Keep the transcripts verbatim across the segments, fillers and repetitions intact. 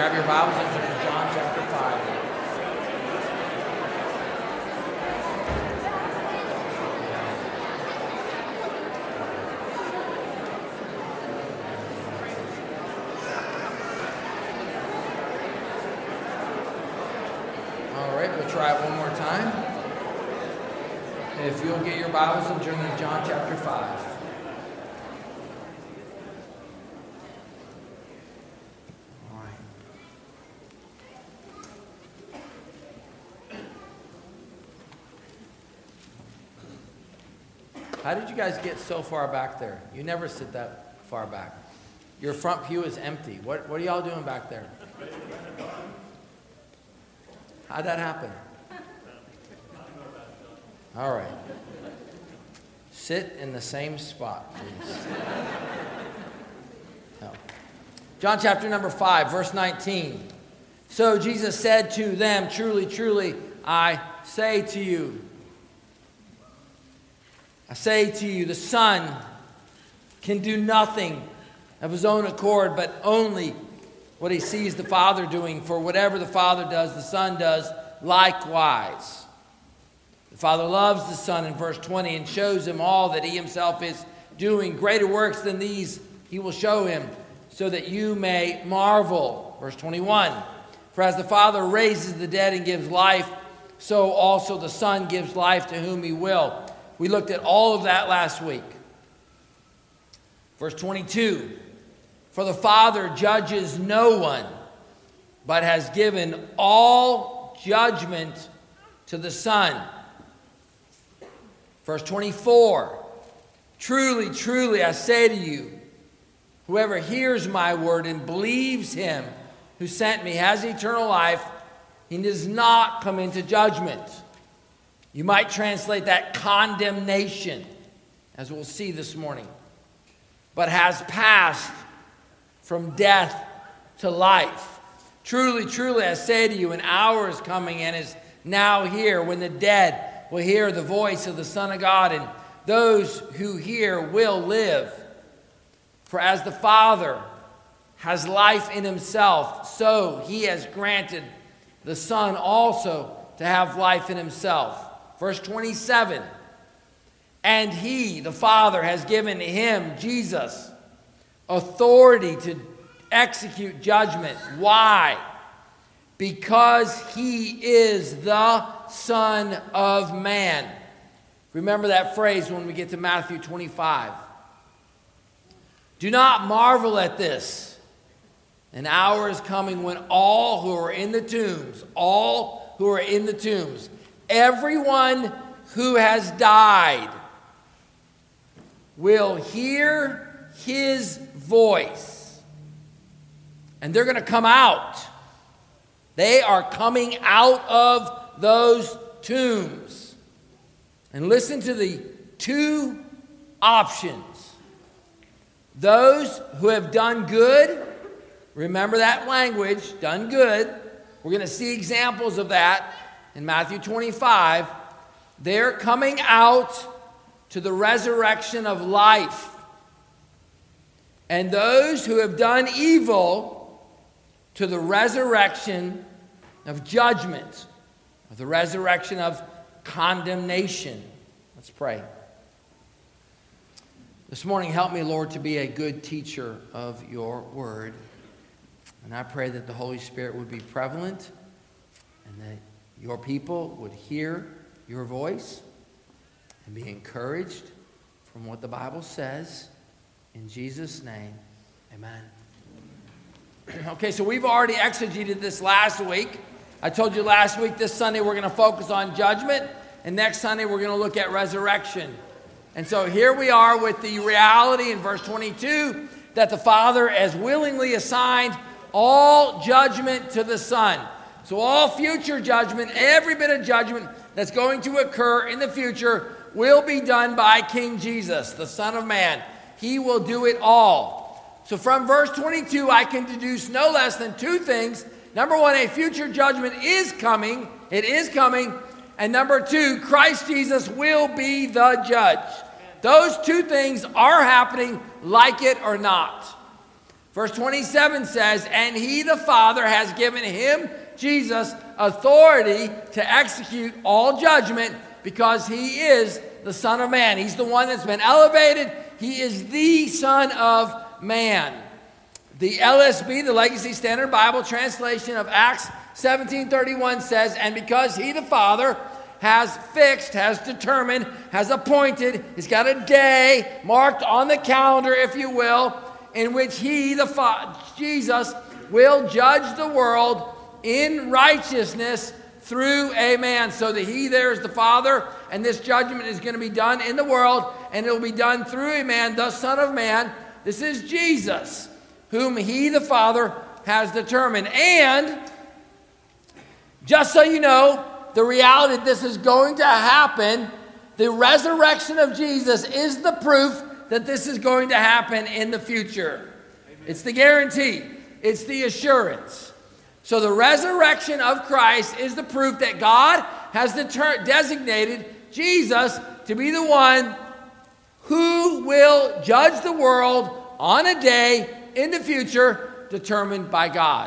grab your Bibles and turn to John chapter five. All right, we'll try it one more time. If you'll get your Bibles and turn to John chapter five. How did you guys get so far back there? You never sit that far back. Your front pew is empty. What, what are y'all doing back there? How'd that happen? All right. Sit in the same spot, please. No. John chapter number five, verse nineteen. So Jesus said to them, truly, truly, I say to you, I say to you, the Son can do nothing of his own accord, but only what he sees the Father doing. For whatever the Father does, the Son does likewise. The Father loves the Son in verse twenty and shows him all that he himself is doing. Greater works than these he will show him, so that you may marvel. Verse twenty-one. For as the Father raises the dead and gives life, so also the Son gives life to whom he will. We looked at all of that last week. Verse twenty-two. For the Father judges no one, but has given all judgment to the Son. Verse twenty-four. Truly, truly, I say to you, whoever hears my word and believes him who sent me has eternal life. He does not come into judgment. You might translate that condemnation, as we'll see this morning, but has passed from death to life. Truly, truly, I say to you, an hour is coming and is now here when the dead will hear the voice of the Son of God, and those who hear will live. For as the Father has life in himself, so he has granted the Son also to have life in himself. Verse twenty-seven, and he, the Father, has given him, Jesus, authority to execute judgment. Why? Because he is the Son of Man. Remember that phrase when we get to Matthew twenty-five. Do not marvel at this. An hour is coming when all who are in the tombs, all who are in the tombs, everyone who has died will hear his voice. And they're going to come out. They are coming out of those tombs. And listen to the two options. Those who have done good, remember that language, done good. We're going to see examples of that in Matthew twenty-five. They're coming out to the resurrection of life. And those who have done evil to the resurrection of judgment, of the resurrection of condemnation. Let's pray. This morning, help me, Lord, to be a good teacher of your word. And I pray that the Holy Spirit would be prevalent and that your people would hear your voice and be encouraged from what the Bible says. In Jesus' name, amen. Okay, so we've already exegeted this last week. I told you last week, this Sunday, we're going to focus on judgment. And next Sunday, we're going to look at resurrection. And so here we are with the reality in verse twenty-two that the Father has willingly assigned all judgment to the Son. So all future judgment, every bit of judgment that's going to occur in the future will be done by King Jesus, the Son of Man. He will do it all. So from verse twenty-two, I can deduce no less than two things. Number one, a future judgment is coming. It is coming. And number two, Christ Jesus will be the judge. Those two things are happening, like it or not. Verse twenty-seven says, and he, the Father, has given him, Jesus, authority to execute all judgment because he is the Son of Man. He's the one that's been elevated. He is the Son of Man. The L S B, the Legacy Standard Bible translation of Acts seventeen thirty-one says, and because he, the Father, has fixed, has determined, has appointed, he's got a day marked on the calendar, if you will, in which he, the Fa- Jesus, will judge the world in righteousness through a man. So the he there is the Father, and this judgment is going to be done in the world, and it will be done through a man, the Son of Man. This is Jesus, whom he, the Father, has determined. And just so you know, the reality that this is going to happen, the resurrection of Jesus is the proof that this is going to happen in the future. Amen. It's the guarantee. It's the assurance. So the resurrection of Christ is the proof that God has deter- designated Jesus to be the one who will judge the world on a day in the future determined by God.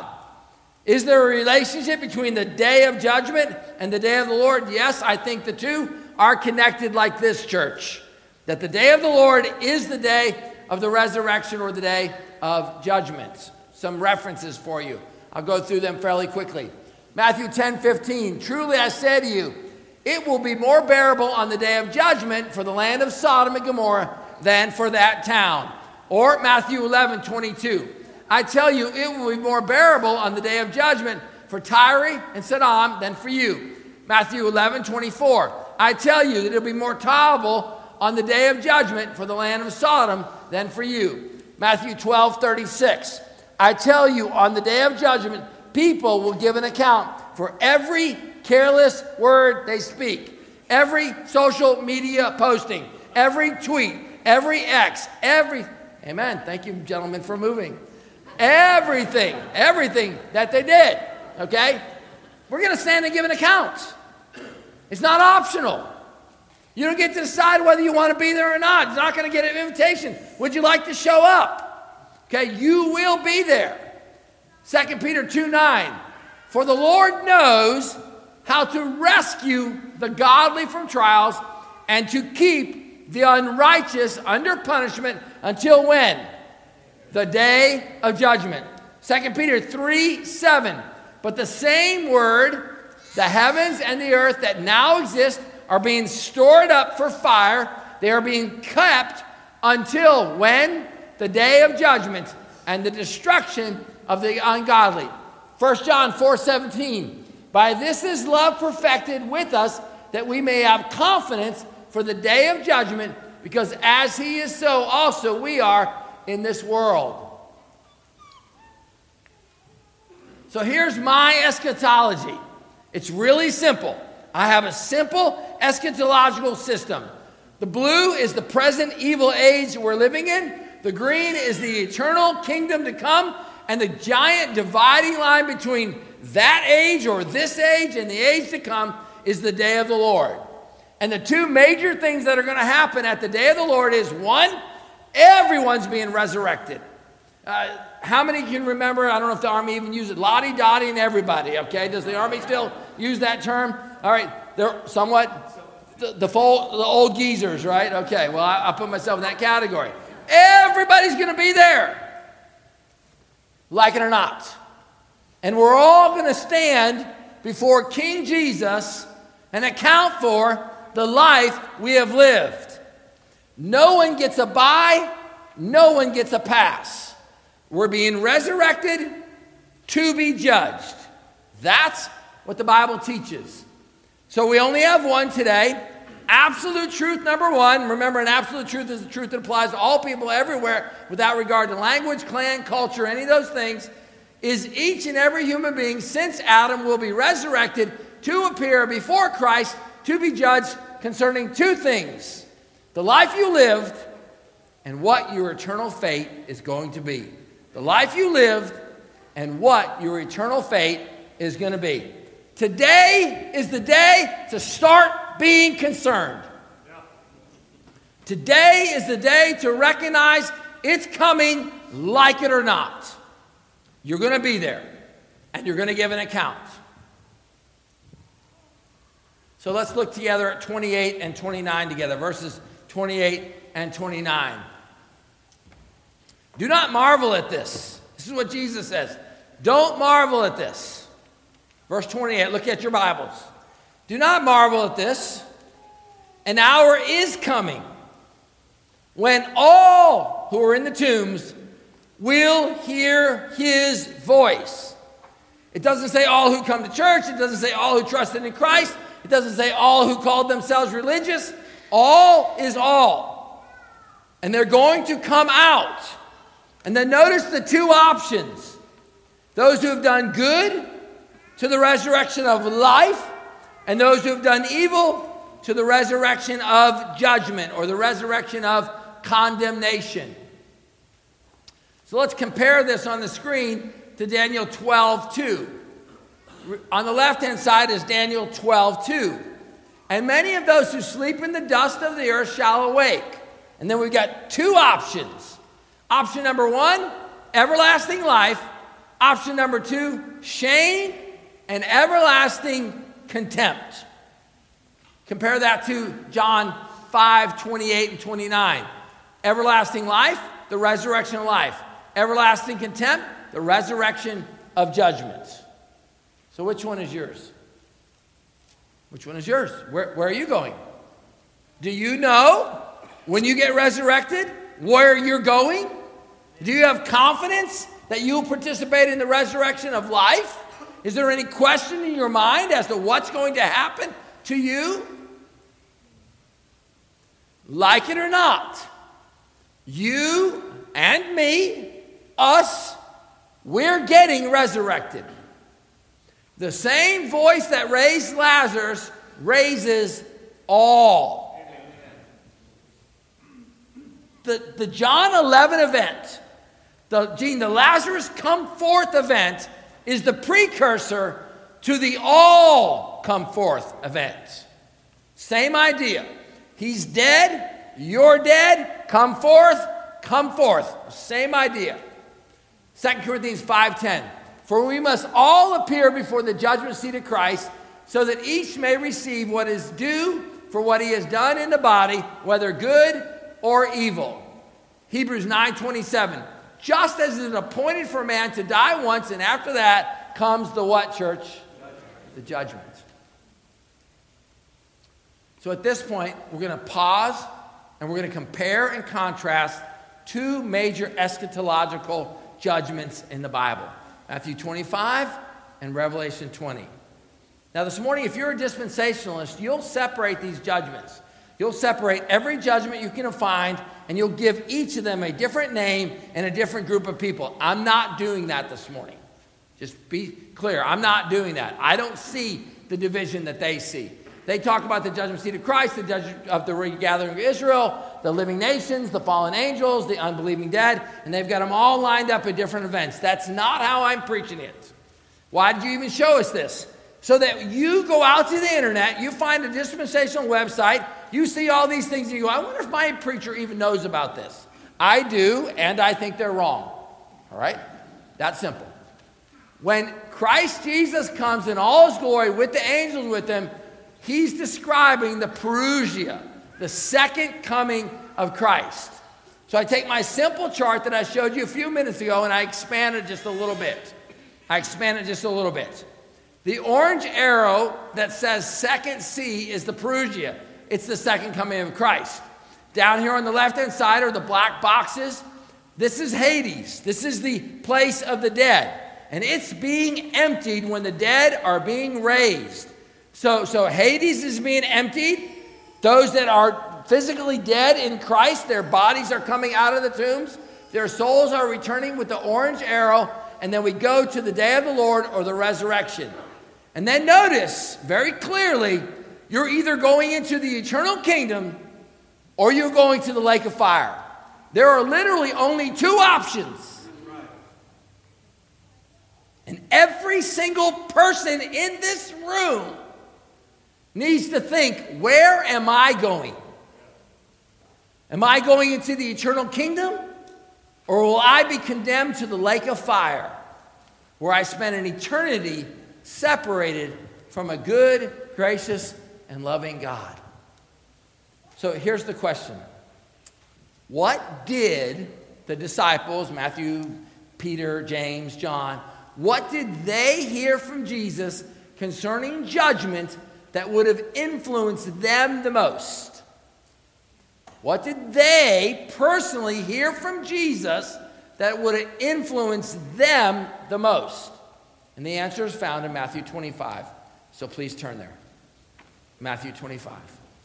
Is there a relationship between the day of judgment and the day of the Lord? Yes, I think the two are connected like this, church. That the day of the Lord is the day of the resurrection or the day of judgment. Some references for you. I'll go through them fairly quickly. Matthew ten fifteen, truly I say to you, it will be more bearable on the day of judgment for the land of Sodom and Gomorrah than for that town. Or Matthew eleven twenty-two, I tell you, it will be more bearable on the day of judgment for Tyre and Sodom than for you. Matthew eleven twenty-four, I tell you that it will be more tolerable on the day of judgment for the land of Sodom than for you. Matthew twelve thirty-six, I tell you, on the day of judgment, people will give an account for every careless word they speak, every social media posting, every tweet, every X, every, amen, thank you gentlemen for moving, everything, everything that they did, okay? We're going to stand and give an account. It's not optional. You don't get to decide whether you want to be there or not. You're not going to get an invitation. Would you like to show up? Okay, you will be there. Second Peter two nine. For the Lord knows how to rescue the godly from trials and to keep the unrighteous under punishment until when? The day of judgment. Second Peter three seven. But the same word, the heavens and the earth that now exist are being stored up for fire. They are being kept until when? The day of judgment and the destruction of the ungodly. First John four seventeen. By this is love perfected with us, that we may have confidence for the day of judgment, because as he is, so also we are in this world. So here's my eschatology. It's really simple. I have a simple eschatological system. The blue is the present evil age we're living in. The green is the eternal kingdom to come. And the giant dividing line between that age or this age and the age to come is the day of the Lord. And the two major things that are going to happen at the day of the Lord is, one, everyone's being resurrected. Uh, how many can remember, I don't know if the Army even uses it, Lottie, Dottie, and everybody, okay? Does the Army still use that term? All right, they're somewhat the, the, full, the old geezers, right? Okay, well, I, I put myself in that category. Everybody's going to be there, like it or not. And we're all going to stand before King Jesus and account for the life we have lived. No one gets a bye, no one gets a pass. We're being resurrected to be judged. That's what the Bible teaches. So we only have one today. Absolute truth number one. Remember, an absolute truth is the truth that applies to all people everywhere without regard to language, clan, culture, any of those things, is each and every human being since Adam will be resurrected to appear before Christ to be judged concerning two things: the life you lived and what your eternal fate is going to be. The life you lived and what your eternal fate is going to be. Today is the day to start being concerned. Today is the day to recognize It's coming, like it or not. You're going to be there, and you're going to give an account. So let's look together at twenty-eight and twenty-nine together, verses twenty-eight and twenty-nine. Do not marvel at this. This is what Jesus says. Don't marvel at this. Verse twenty-eight, look at your Bibles. Do not marvel at this. An hour is coming when all who are in the tombs will hear his voice. It doesn't say all who come to church. It doesn't say all who trusted in Christ. It doesn't say all who called themselves religious. All is all. And they're going to come out. And then notice the two options. Those who have done good to the resurrection of life, and those who have done evil to the resurrection of judgment, or the resurrection of condemnation. So let's compare this on the screen to Daniel twelve two. On the left-hand side is Daniel twelve two. And many of those who sleep in the dust of the earth shall awake. And then we've got two options. Option number one, everlasting life. Option number two, shame and everlasting contempt. Compare that to John five twenty-eight and twenty-nine. Everlasting life, the resurrection of life. Everlasting contempt, the resurrection of judgment. So which one is yours? Which one is yours? Where, where are you going? Do you know when you get resurrected where you're going? Do you have confidence that you'll participate in the resurrection of life? Is there any question in your mind as to what's going to happen to you? Like it or not, you and me, us, we're getting resurrected. The same voice that raised Lazarus raises all. The, the John eleven event, the, Gene, the Lazarus come forth event is the precursor to the all come forth event. Same idea. He's dead, you're dead, come forth, come forth. Same idea. Second Corinthians five ten. For we must all appear before the judgment seat of Christ, so that each may receive what is due for what he has done in the body, whether good or evil. Hebrews nine twenty-seven. Just as it is appointed for a man to die once, and after that comes the what, church? The judgment. So at this point, we're going to pause, and we're going to compare and contrast two major eschatological judgments in the Bible. Matthew twenty-five and Revelation twenty. Now this morning, if you're a dispensationalist, you'll separate these judgments. You'll separate every judgment you can find, and you'll give each of them a different name and a different group of people. I'm not doing that this morning. Just be clear, I'm not doing that. I don't see the division that they see. They talk about the judgment seat of Christ, the judgment of the regathering of Israel, the living nations, the fallen angels, the unbelieving dead, and they've got them all lined up at different events. That's not how I'm preaching it. Why did you even show us this? So that you go out to the internet, you find a dispensational website, you see all these things, and you go, I wonder if my preacher even knows about this. I do, and I think they're wrong. All right? That's simple. When Christ Jesus comes in all his glory with the angels with him, he's describing the parousia, the second coming of Christ. So I take my simple chart that I showed you a few minutes ago and I expand it just a little bit. I expand it just a little bit. The orange arrow that says second C is the parousia. It's the second coming of Christ. Down here on the left-hand side are the black boxes. This is Hades. This is the place of the dead. And it's being emptied when the dead are being raised. So, so Hades is being emptied. Those that are physically dead in Christ, their bodies are coming out of the tombs. Their souls are returning with the orange arrow. And then we go to the day of the Lord or the resurrection. And then notice very clearly, you're either going into the eternal kingdom or you're going to the lake of fire. There are literally only two options. And every single person in this room needs to think, where am I going? Am I going into the eternal kingdom Or will I be condemned to the lake of fire, where I spend an eternity separated from a good, gracious, and loving God? So here's the question. What did the disciples, Matthew, Peter, James, John, what did they hear from Jesus concerning judgment that would have influenced them the most? What did they personally hear from Jesus that would have influenced them the most? And the answer is found in Matthew twenty-five. So please turn there. Matthew twenty-five.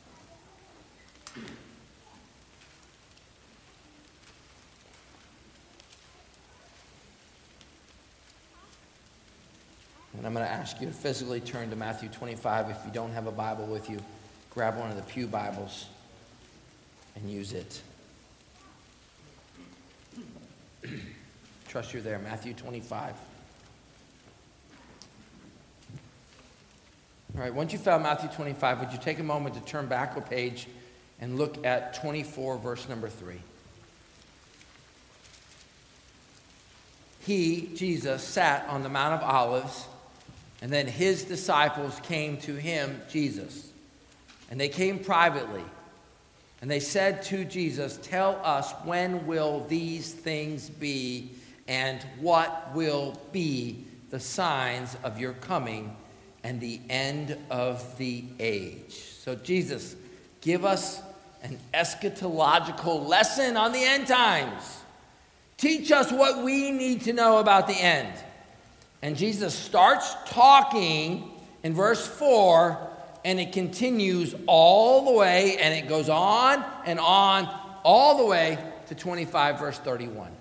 And I'm going to ask you to physically turn to Matthew twenty-five. If you don't have a Bible with you, grab one of the pew Bibles and use it. Trust you're there. Matthew twenty-five. All right, once you found Matthew twenty-five, would you take a moment to turn back a page and look at twenty-four, verse number three. He, Jesus, sat on the Mount of Olives, and then his disciples came to him, Jesus. And they came privately. And they said to Jesus, "Tell us, when will these things be, and what will be the signs of your coming and the end of the age?" So Jesus, give us an eschatological lesson on the end times. Teach us what we need to know about the end. And Jesus starts talking in verse four, and it continues all the way, and it goes on and on, all the way to twenty-five, verse thirty-one.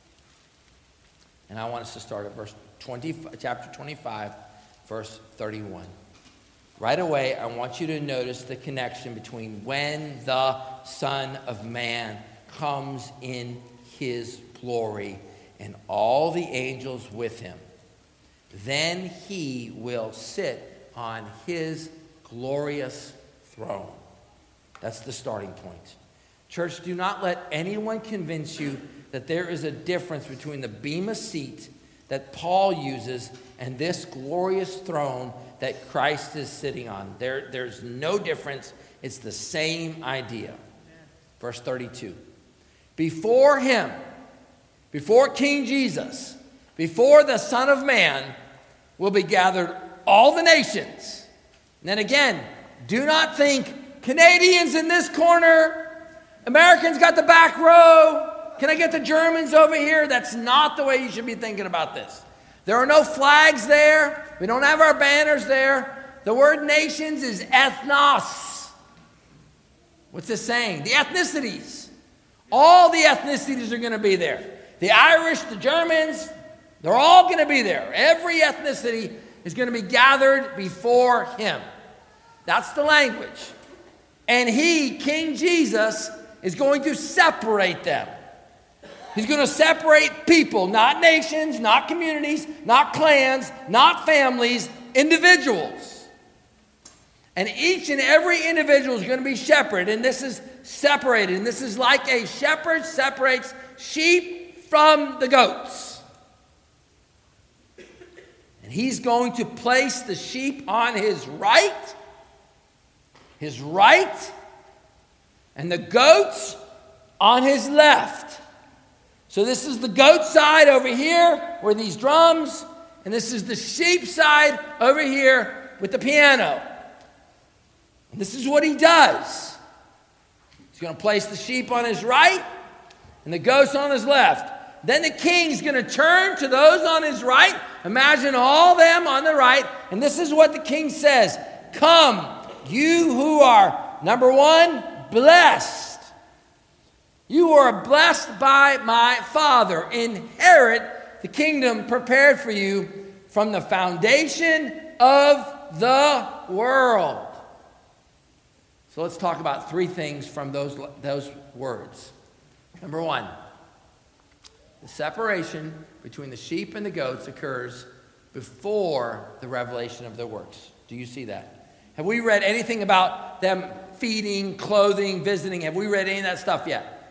And I want us to start at verse twenty, chapter twenty-five, verse thirty-one. Right away, I want you to notice the connection between when the Son of Man comes in his glory and all the angels with him. Then he will sit on his glorious throne. That's the starting point. Church, do not let anyone convince you that there is a difference between the bema seat that Paul uses and this glorious throne that Christ is sitting on. There, there's no difference. It's the same idea. Verse thirty-two. Before him, before King Jesus, before the Son of Man, will be gathered all the nations. And then again, do not think Canadians in this corner, Americans got the back row. Can I get the Germans over here? That's not the way you should be thinking about this. There are no flags there. We don't have our banners there. The word nations is ethnos. What's this saying? The ethnicities. All the ethnicities are going to be there. The Irish, the Germans, they're all going to be there. Every ethnicity is going to be gathered before him. That's the language. And he, King Jesus, is going to separate them. He's going to separate people, not nations, not communities, not clans, not families, individuals. And each and every individual is going to be shepherded, and this is separated. And this is like a shepherd separates sheep from the goats. And he's going to place the sheep on his right, his right, and the goats on his left. So this is the goat side over here where these drums, and this is the sheep side over here with the piano. And this is what he does. He's going to place the sheep on his right and the goats on his left. Then the king's going to turn to those on his right. Imagine all them on the right. And this is what the king says. Come, you who are, number one, blessed. You are blessed by my Father. Inherit the kingdom prepared for you from the foundation of the world. So let's talk about three things from those, those words. Number one, the separation between the sheep and the goats occurs before the revelation of their works. Do you see that? Have we read anything about them feeding, clothing, visiting? Have we read any of that stuff yet?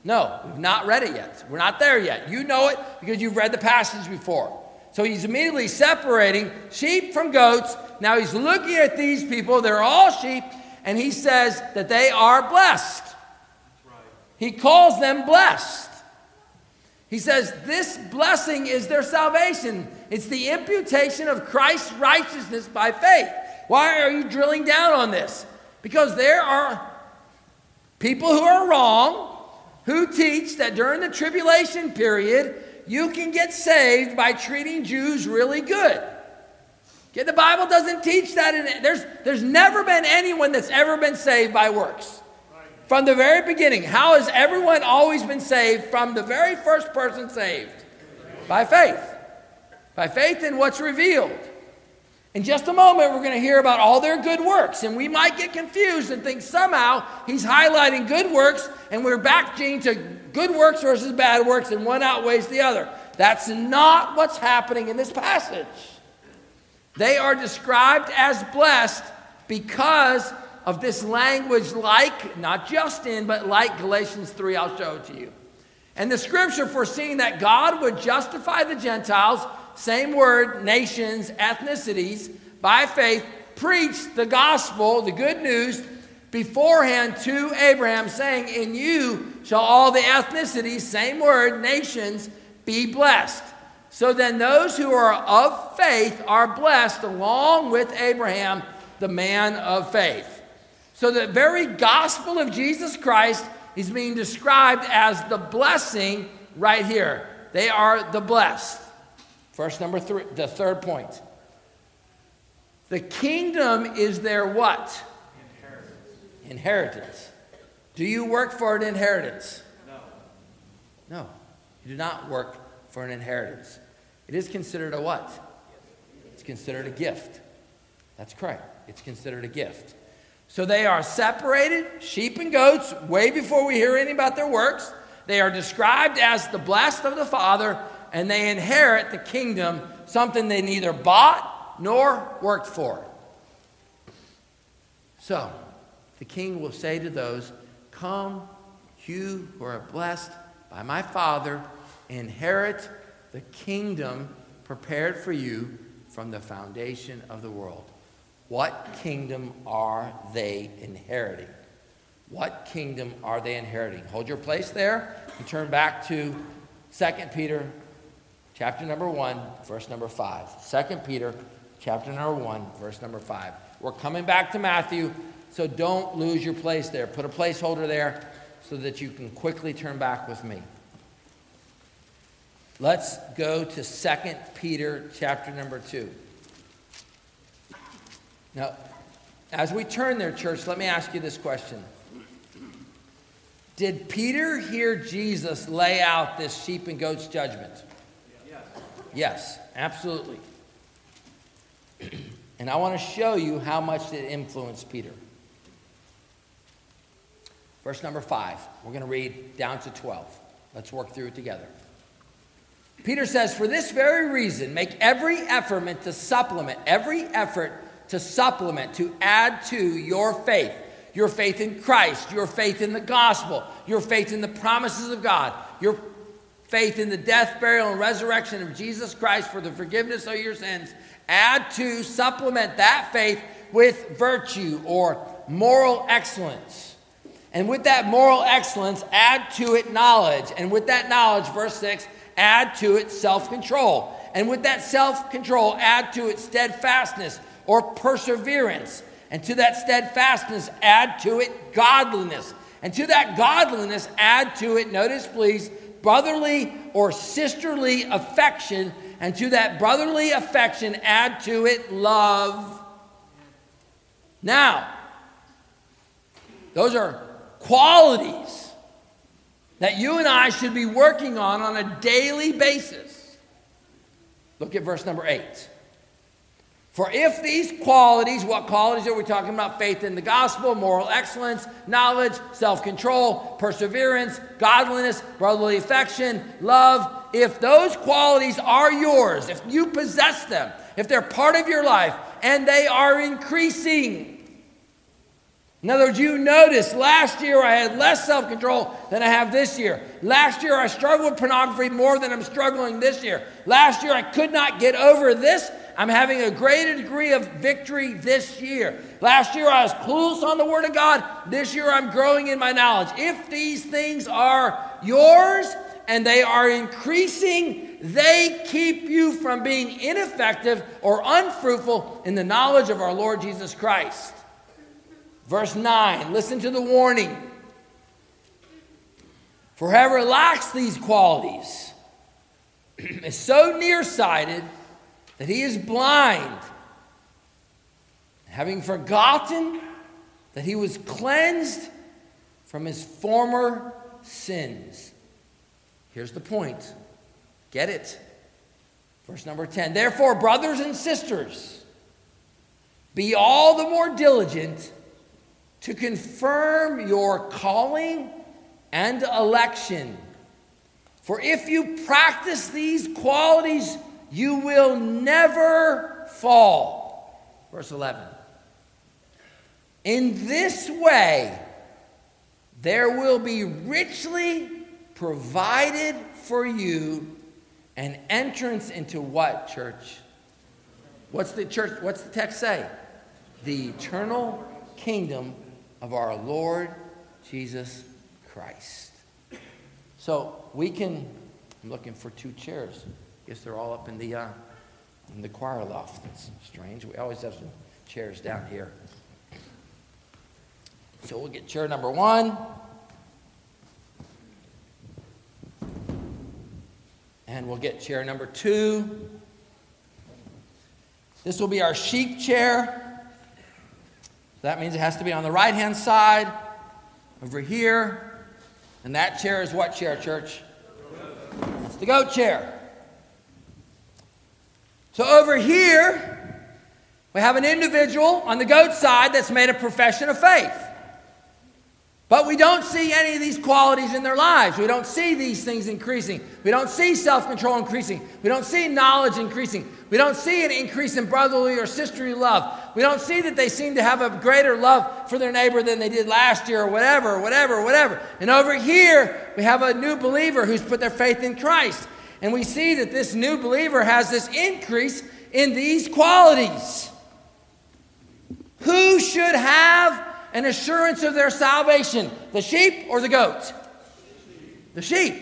No, we've not read it yet. We're not there yet. You know it because you've read the passage before. So he's immediately separating sheep from goats. Now he's looking at these people. They're all sheep. And he says that they are blessed. That's right. He calls them blessed. He says this blessing is their salvation. It's the imputation of Christ's righteousness by faith. Why are you drilling down on this? Because there are people who are wrong, who teach that during the tribulation period, you can get saved by treating Jews really good. Okay, the Bible doesn't teach that. In, there's, there's never been anyone that's ever been saved by works. From the very beginning, how has everyone always been saved from the very first person saved? By faith. By faith in what's revealed. In just a moment, we're going to hear about all their good works, and we might get confused and think somehow he's highlighting good works, and we're back, Gene, to good works versus bad works, and one outweighs the other. That's not what's happening in this passage. They are described as blessed because of this language like, not just in, but like Galatians three, I'll show it to you. And the scripture foreseeing that God would justify the Gentiles, same word, nations, ethnicities, by faith, preached the gospel, the good news, beforehand to Abraham, saying, in you shall all the ethnicities, same word, nations, be blessed. So then those who are of faith are blessed along with Abraham, the man of faith. So the very gospel of Jesus Christ is being described as the blessing right here. They are the blessed. Verse number three, the third point. The kingdom is their what? Inheritance. Inheritance. Do you work for an inheritance? No. No, you do not work for an inheritance. It is considered a what? It's considered a gift. That's correct. It's considered a gift. So they are separated, sheep and goats, way before we hear anything about their works. They are described as the blessed of the Father, and they inherit the kingdom, something they neither bought nor worked for. So, the king will say to those, come, you who are blessed by my Father, inherit the kingdom prepared for you from the foundation of the world. What kingdom are they inheriting? What kingdom are they inheriting? Hold your place there and turn back to Second Peter chapter number one, verse number five. Second Peter chapter number one, verse number five. We're coming back to Matthew, so don't lose your place there. Put a placeholder there so that you can quickly turn back with me. Let's go to Second Peter chapter number two. Now, as we turn there, church, let me ask you this question. Did Peter hear Jesus lay out this sheep and goats judgment? Yes. Yes, absolutely. And I want to show you how much it influenced Peter. Verse number five. We're going to read down to twelve. Let's work through it together. Peter says, for this very reason, make every effort to supplement, every effort to supplement, to add to your faith, your faith in Christ, your faith in the gospel, your faith in the promises of God, your faith in the death, burial, and resurrection of Jesus Christ for the forgiveness of your sins. Add to, supplement that faith with virtue or moral excellence. And with that moral excellence, add to it knowledge. And with that knowledge, verse six, add to it self-control. And with that self-control, add to it steadfastness or perseverance. And to that steadfastness, add to it godliness. And to that godliness, add to it, notice please, brotherly or sisterly affection. And to that brotherly affection, add to it love. Now, those are qualities that you and I should be working on on a daily basis. Look at verse number eight. For if these qualities, what qualities are we talking about? Faith in the gospel, moral excellence, knowledge, self-control, perseverance, godliness, brotherly affection, love. If those qualities are yours, if you possess them, if they're part of your life, and they are increasing, In other words, you notice last year I had less self-control than I have this year. Last year I struggled with pornography more than I'm struggling this year. Last year I could not get over this. I'm having a greater degree of victory this year. Last year I was clueless on the Word of God. This year I'm growing in my knowledge. If these things are yours and they are increasing, they keep you from being ineffective or unfruitful in the knowledge of our Lord Jesus Christ. Verse nine, listen to the warning. For whoever lacks these qualities is so nearsighted that he is blind, having forgotten that he was cleansed from his former sins. Here's the point. Get it. Verse number ten. Therefore, brothers and sisters, be all the more diligent to confirm your calling and election. For if you practice these qualities, you will never fall. Verse eleven. In this way, there will be richly provided for you an entrance into what, church? What's the church? What's the text say? The eternal kingdom of our Lord Jesus Christ. So we can, I'm looking for two chairs. Guess they're all up in the uh, in the choir loft. That's strange. We always have some chairs down here. So we'll get chair number one. And we'll get chair number two. This will be our sheep chair. That means it has to be on the right-hand side, over here. And that chair is what chair, church? It's the goat chair. So over here, we have an individual on the goat side that's made a profession of faith. But we don't see any of these qualities in their lives. We don't see these things increasing. We don't see self-control increasing. We don't see knowledge increasing. We don't see an increase in brotherly or sisterly love. We don't see that they seem to have a greater love for their neighbor than they did last year or whatever, whatever, whatever. And over here, we have a new believer who's put their faith in Christ. And we see that this new believer has this increase in these qualities. Who should have an assurance of their salvation? The sheep or the goat? The sheep.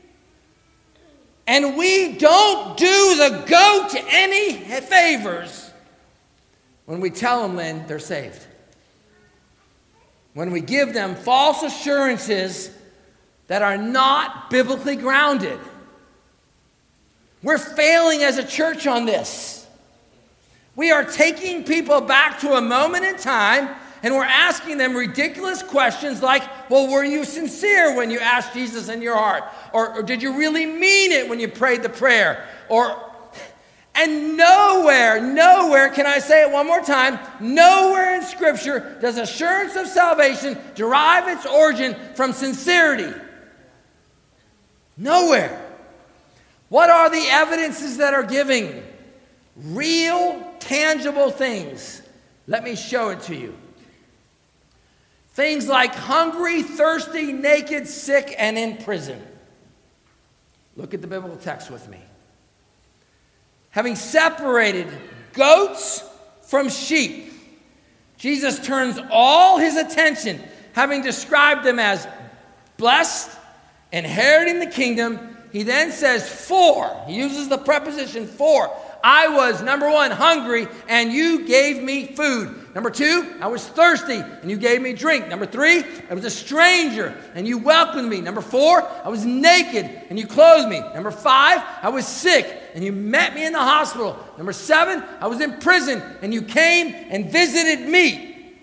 And we don't do the goat any favors when we tell them, Lynn, they're saved. When we give them false assurances that are not biblically grounded. We're failing as a church on this. We are taking people back to a moment in time, and we're asking them ridiculous questions like, well, were you sincere when you asked Jesus in your heart? Or, or did you really mean it when you prayed the prayer? Or, and nowhere, nowhere, can I say it one more time, nowhere in Scripture does assurance of salvation derive its origin from sincerity. Nowhere. What are the evidences that are giving? Real, tangible things. Let me show it to you. Things like hungry, thirsty, naked, sick, and in prison. Look at the biblical text with me. Having separated goats from sheep, Jesus turns all his attention, having described them as blessed, inheriting the kingdom. He then says, for. He uses the preposition for. I was, number one, hungry, and you gave me food. Number two, I was thirsty, and you gave me drink. Number three, I was a stranger, and you welcomed me. Number four, I was naked, and you clothed me. Number five, I was sick, and you met me in the hospital. Number seven, I was in prison, and you came and visited me.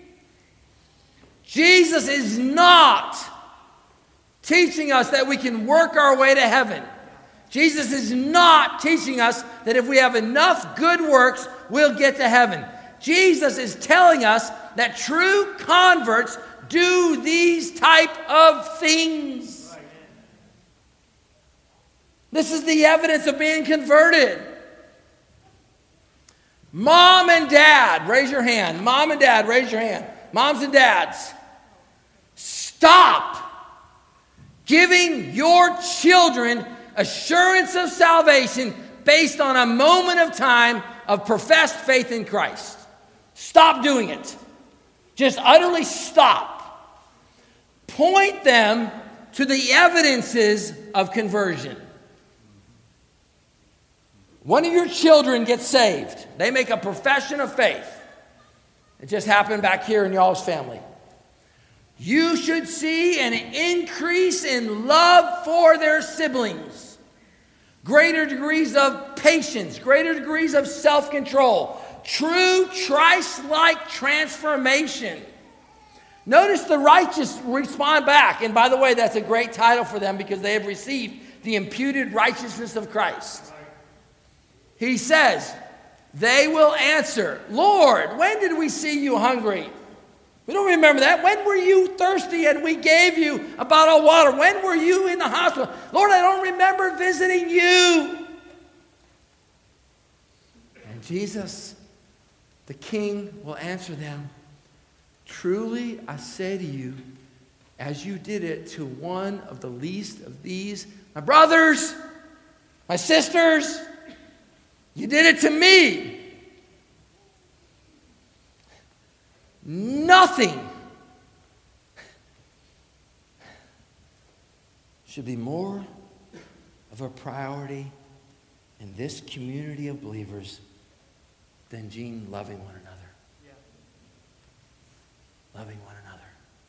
Jesus is not teaching us that we can work our way to heaven. Jesus is not teaching us that if we have enough good works, we'll get to heaven. Jesus is telling us that true converts do these type of things. This is the evidence of being converted. Mom and dad, raise your hand. Mom and dad, raise your hand. Moms and dads, stop giving your children assurance of salvation based on a moment of time of professed faith in Christ. Stop doing it. Just utterly stop. Point them to the evidences of conversion. One of your children gets saved. They make a profession of faith. It just happened back here in y'all's family. You should see an increase in love for their siblings. Greater degrees of patience, greater degrees of self-control, true Christ-like transformation. Notice the righteous respond back. And by the way, that's a great title for them because they have received the imputed righteousness of Christ. He says, they will answer, Lord, when did we see you hungry? We don't remember that. When were you thirsty and we gave you a bottle of water? When were you in the hospital? Lord, I don't remember visiting you. And Jesus, the King, will answer them, truly I say to you, as you did it to one of the least of these, my brothers, my sisters, you did it to me. Nothing should be more of a priority in this community of believers than Gene loving one another. Yeah. Loving one another.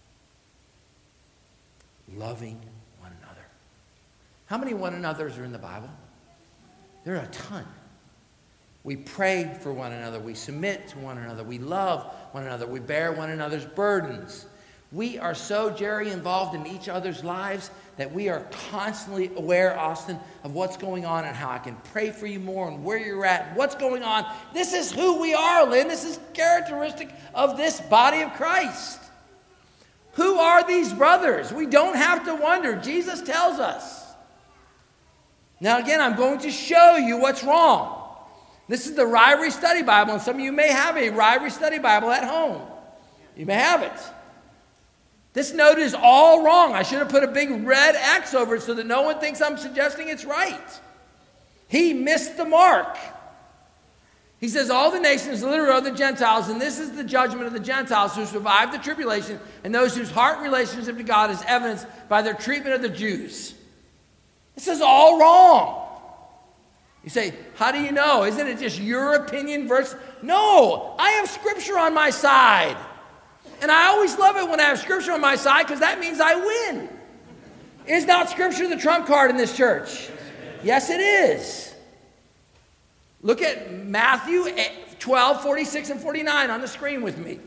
Loving one another. How many one another's are in the Bible? There are a ton. We pray for one another. We submit to one another. We love one another. We bear one another's burdens. We are so, Jerry, involved in each other's lives that we are constantly aware, Austin, of what's going on and how I can pray for you more and where you're at and what's going on. This is who we are, Lynn. This is characteristic of this body of Christ. Who are these brothers? We don't have to wonder. Jesus tells us. Now, again, I'm going to show you what's wrong. This is the Ryrie Study Bible, and some of you may have a Ryrie Study Bible at home. You may have it. This note is all wrong. I should have put a big red X over it so that no one thinks I'm suggesting it's right. He missed the mark. He says, all the nations literally are the Gentiles, and this is the judgment of the Gentiles who survived the tribulation and those whose heart relationship to God is evidenced by their treatment of the Jews. This is all wrong. You say, how do you know? Isn't it just your opinion versus... No, I have Scripture on my side. And I always love it when I have Scripture on my side because that means I win. Is not Scripture the trump card in this church? Yes, it is. Look at Matthew twelve, forty-six and forty-nine on the screen with me.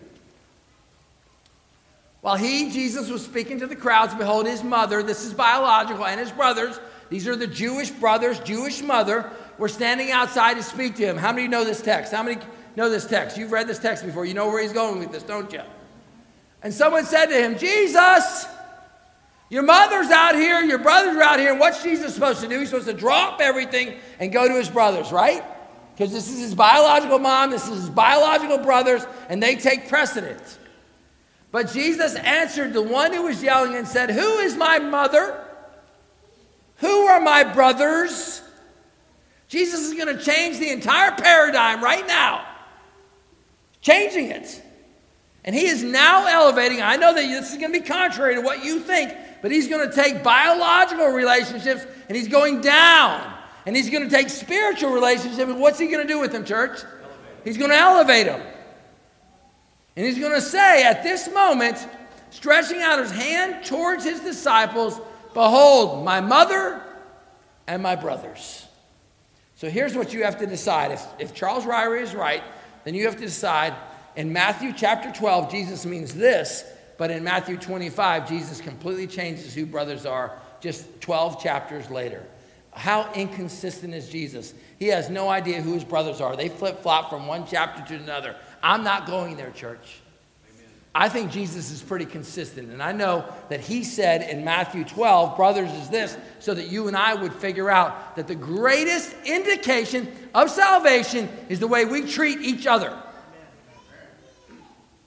While he, Jesus, was speaking to the crowds, behold, his mother, this is biological, and his brothers, these are the Jewish brothers, Jewish mother, were standing outside to speak to him. How many know this text? How many know this text? You've read this text before. You know where he's going with this, don't you? And someone said to him, Jesus, your mother's out here, your brothers are out here, and what's Jesus supposed to do? He's supposed to drop everything and go to his brothers, right? Because this is his biological mom, this is his biological brothers, and they take precedence. But Jesus answered the one who was yelling and said, who is my mother? Who are my brothers? Jesus is going to change the entire paradigm right now. Changing it. And he is now elevating, I know that this is going to be contrary to what you think, but he's going to take biological relationships and he's going down. And he's going to take spiritual relationships, and what's he going to do with them, church? Elevate. He's going to elevate them. And he's going to say at this moment, stretching out his hand towards his disciples, behold, my mother and my brothers. So here's what you have to decide. If, if Charles Ryrie is right, then you have to decide, in Matthew chapter twelve, Jesus means this, but in Matthew twenty-five, Jesus completely changes who brothers are just twelve chapters later. How inconsistent is Jesus? He has no idea who his brothers are. They flip-flop from one chapter to another. I'm not going there, church. Amen. I think Jesus is pretty consistent. And I know that he said in Matthew twelve, brothers is this, so that you and I would figure out that the greatest indication of salvation is the way we treat each other.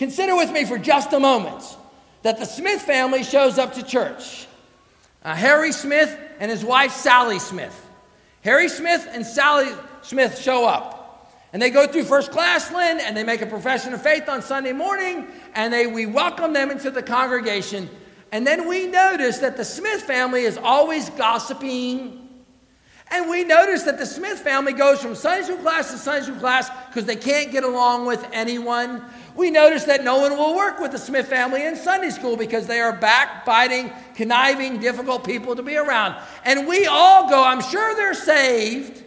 Consider with me for just a moment that the Smith family shows up to church. Uh, Harry Smith and his wife, Sally Smith. Harry Smith and Sally Smith show up. And they go through first class, Lynn, and they make a profession of faith on Sunday morning, and they we welcome them into the congregation. And then we notice that the Smith family is always gossiping. And we notice that the Smith family goes from Sunday school class to Sunday school class because they can't get along with anyone. We notice that no one will work with the Smith family in Sunday school because they are backbiting, conniving, difficult people to be around. And we all go, I'm sure they're saved.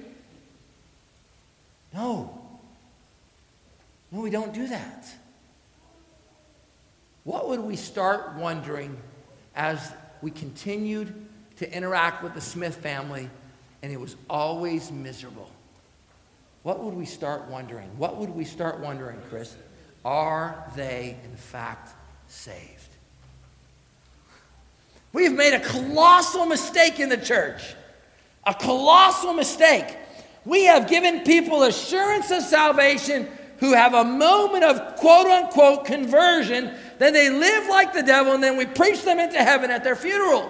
No. No, we don't do that. What would we start wondering as we continued to interact with the Smith family and it was always miserable? What would we start wondering? What would we start wondering, Chris? Are they, in fact, saved? We have made a colossal mistake in the church. A colossal mistake. We have given people assurance of salvation who have a moment of quote-unquote conversion. Then they live like the devil, and then we preach them into heaven at their funeral.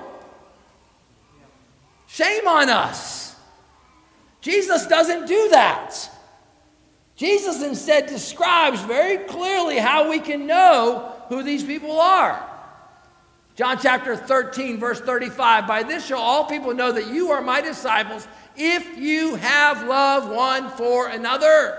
Shame on us. Jesus doesn't do that. Jesus instead describes very clearly how we can know who these people are. John chapter thirteen, verse thirty-five, by this shall all people know that you are my disciples if you have love one for another.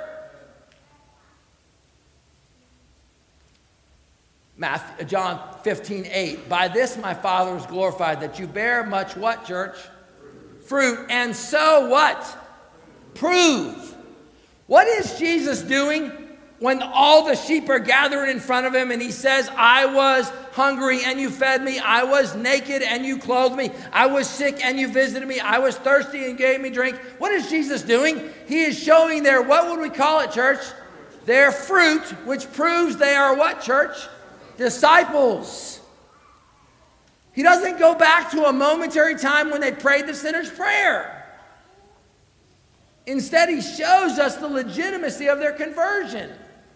Matthew, John fifteen, eight, by this my Father is glorified, that you bear much what, church? Fruit. Fruit. And so what? Prove. What is Jesus doing when all the sheep are gathering in front of him and he says, I was hungry and you fed me. I was naked and you clothed me. I was sick and you visited me. I was thirsty and gave me drink. What is Jesus doing? He is showing their, what would we call it, church? Their fruit, which proves they are what, church? Disciples. He doesn't go back to a momentary time when they prayed the sinner's prayer. Instead, he shows us the legitimacy of their conversion.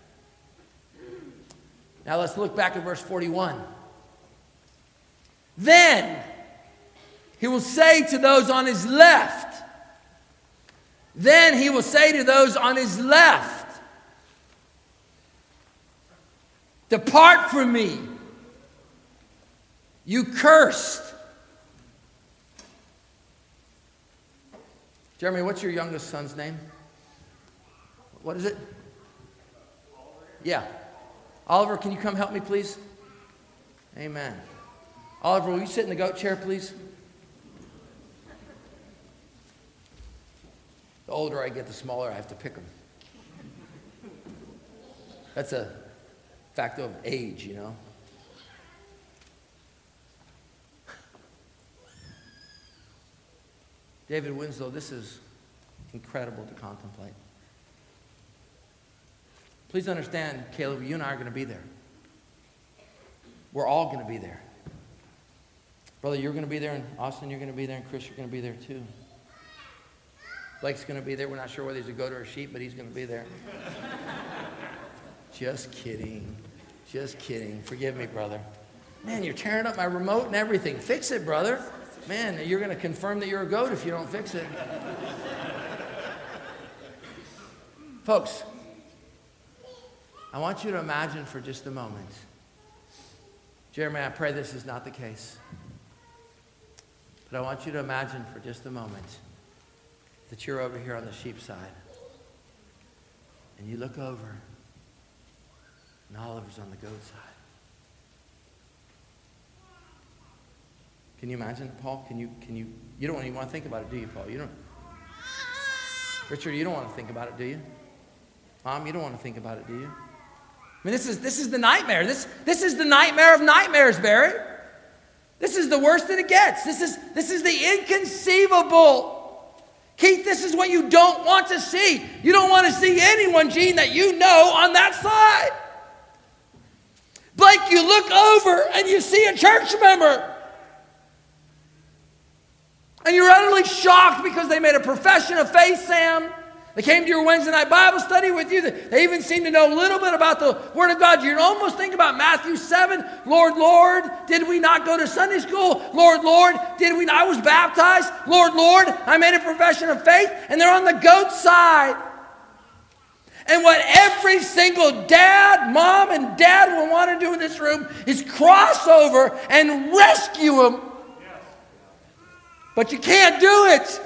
Now let's look back at verse forty-one. Then he will say to those on his left, then he will say to those on his left, depart from me, you cursed. Jeremy, what's your youngest son's name? What is it? Yeah. Oliver, can you come help me, please? Amen. Oliver, will you sit in the goat chair, please? The older I get, the smaller I have to pick them. That's a factor of age, you know. David Winslow, this is incredible to contemplate. Please understand, Caleb, you and I are going to be there. We're all going to be there. Brother, you're going to be there, and Austin, you're going to be there, and Chris, you're going to be there too. Blake's going to be there. We're not sure whether he's a goat or a sheep, but he's going to be there. Just kidding. Just kidding. Forgive me, brother. Man, you're tearing up my remote and everything. Fix it, brother. Man, you're going to confirm that you're a goat if you don't fix it. Folks, I want you to imagine for just a moment. Jeremy, I pray this is not the case. But I want you to imagine for just a moment that you're over here on the sheep side. And you look over, and Oliver's on the goat side. Can you imagine, Paul? Can you, can you, you don't even want to think about it, do you, Paul? You don't. Richard, you don't want to think about it, do you? Mom, you don't want to think about it, do you? I mean, this is, this is the nightmare. This, this is the nightmare of nightmares, Barry. This is the worst that it gets. This is, this is the inconceivable. Keith, this is what you don't want to see. You don't want to see anyone, Gene, that you know on that side. Blake, you look over and you see a church member. And you're utterly shocked because they made a profession of faith, Sam. They came to your Wednesday night Bible study with you. They even seem to know a little bit about the Word of God. You almost think about Matthew seven. Lord, Lord, did we not go to Sunday school? Lord, Lord, did we not? I was baptized. Lord, Lord, I made a profession of faith. And they're on the goat side. And what every single dad, mom, and dad will want to do in this room is cross over and rescue them. But you can't do it.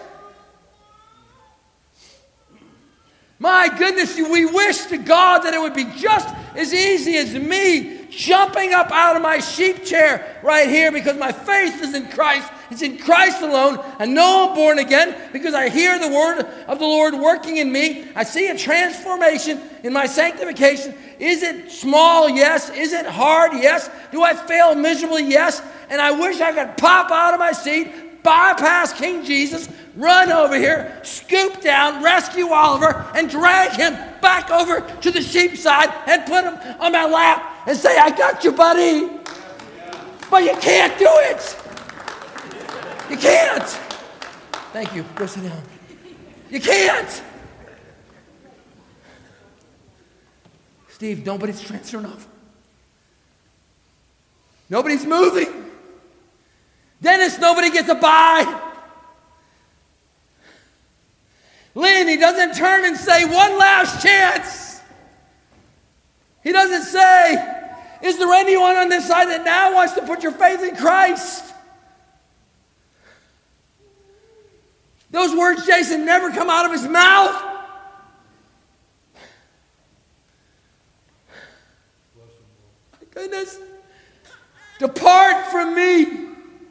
My goodness, we wish to God that it would be just as easy as me jumping up out of my sheep chair right here because my faith is in Christ. It's in Christ alone. I know I'm born again because I hear the word of the Lord working in me. I see a transformation in my sanctification. Is it small? Yes. Is it hard? Yes. Do I fail miserably? Yes. And I wish I could pop out of my seat, bypass King Jesus, run over here, scoop down, rescue Oliver, and drag him back over to the sheep side and put him on my lap and say, I got you, buddy. But you can't do it. You can't. Thank you. Go sit down. You can't. Steve, nobody's transferring over. Nobody's moving. Dennis, nobody gets a buy. Lynn, he doesn't turn and say, one last chance. He doesn't say, is there anyone on this side that now wants to put your faith in Christ? Those words, Jason, never come out of his mouth. My goodness. Depart from me.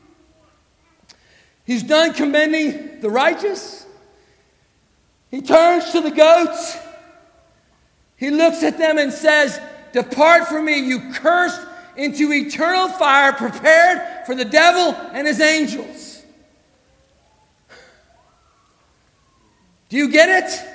He's done commending the righteous. He turns to the goats. He looks at them and says, depart from me, you cursed, into eternal fire prepared for the devil and his angels. Do you get it?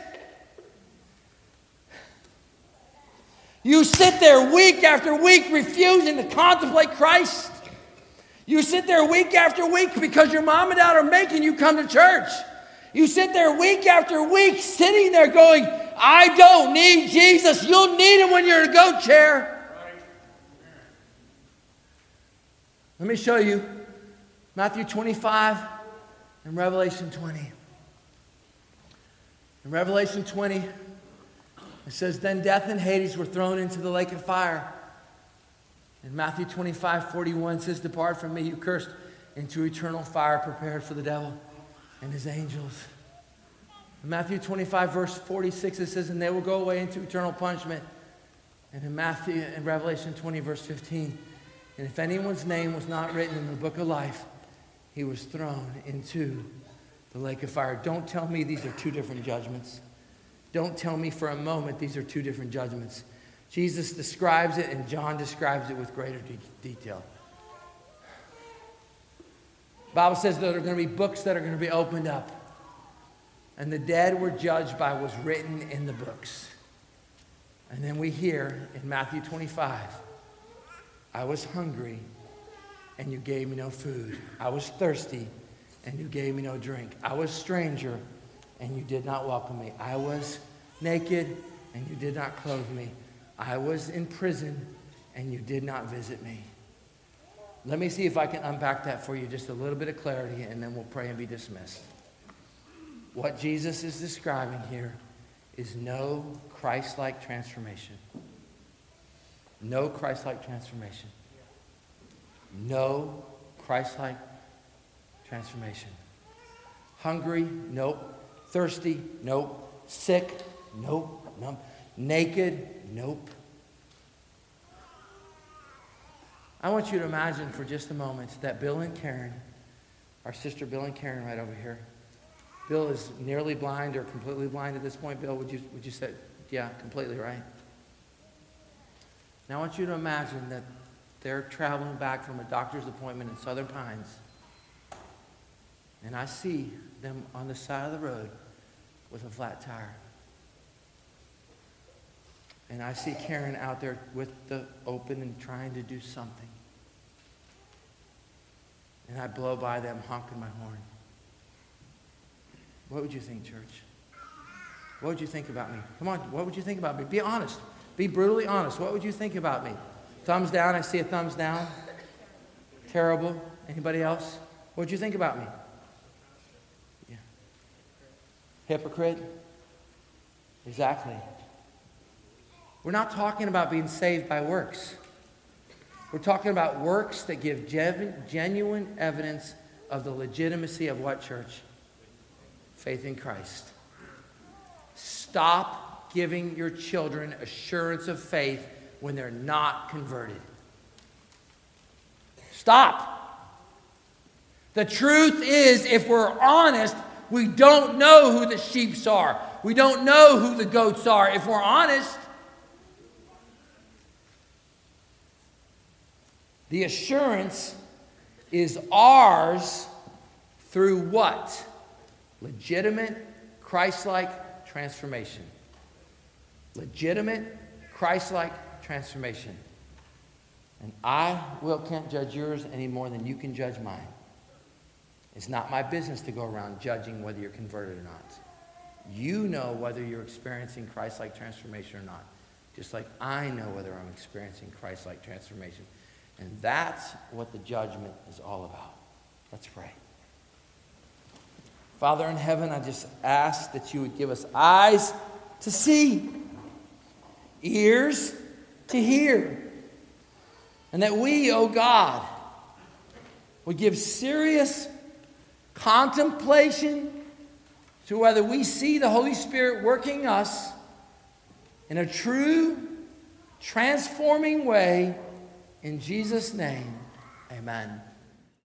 You sit there week after week refusing to contemplate Christ. You sit there week after week because your mom and dad are making you come to church. You sit there week after week sitting there going, I don't need Jesus. You'll need him when you're in a goat chair. Let me show you Matthew twenty-five and Revelation twenty. In Revelation twenty, it says, then death and Hades were thrown into the lake of fire. In Matthew twenty-five, forty-one says, depart from me, you cursed, into eternal fire prepared for the devil and his angels. In Matthew twenty-five, verse forty-six, it says, and they will go away into eternal punishment. And in Matthew, in Revelation twenty, verse fifteen, and if anyone's name was not written in the book of life, he was thrown into the lake of fire. Don't tell me these are two different judgments. Don't tell me for a moment these are two different judgments. Jesus describes it and John describes it with greater de- detail. The Bible says that there are going to be books that are going to be opened up. And the dead were judged by what was written in the books. And then we hear in Matthew twenty-five, I was hungry and you gave me no food. I was thirsty and you gave me no drink. I was a stranger and you did not welcome me. I was naked and you did not clothe me. I was in prison and you did not visit me. Let me see if I can unpack that for you, just a little bit of clarity, and then we'll pray and be dismissed. What Jesus is describing here is no Christ-like transformation. No Christ-like transformation. No Christ-like transformation. Hungry? Nope. Thirsty? Nope. Sick? Nope. Nope. Naked? Nope. I want you to imagine for just a moment that Bill and Karen, our sister Bill and Karen right over here. Bill is nearly blind or completely blind at this point. Bill, would you would you say, yeah, completely, right? Now I want you to imagine that they're traveling back from a doctor's appointment in Southern Pines. And I see them on the side of the road with a flat tire. And I see Karen out there with the open and trying to do something. And I blow by them honking my horn. What would you think, church? What would you think about me? Come on, what would you think about me? Be honest. Be brutally honest. What would you think about me? Thumbs down. I see a thumbs down. Terrible. Anybody else? What would you think about me? Yeah. Hypocrite? Exactly. We're not talking about being saved by works. We're talking about works that give genuine evidence of the legitimacy of what, church? Faith in Christ. Stop giving your children assurance of faith when they're not converted. Stop. The truth is, if we're honest, we don't know who the sheep are. We don't know who the goats are. If we're honest, the assurance is ours through what? Legitimate, Christ-like transformation. Legitimate, Christ-like transformation. And I, Will, can't judge yours any more than you can judge mine. It's not my business to go around judging whether you're converted or not. You know whether you're experiencing Christ-like transformation or not. Just like I know whether I'm experiencing Christ-like transformation. And that's what the judgment is all about. Let's pray. Father in heaven, I just ask that you would give us eyes to see, ears to hear, and that we, oh God, would give serious contemplation to whether we see the Holy Spirit working us in a true, transforming way. In Jesus' name, amen.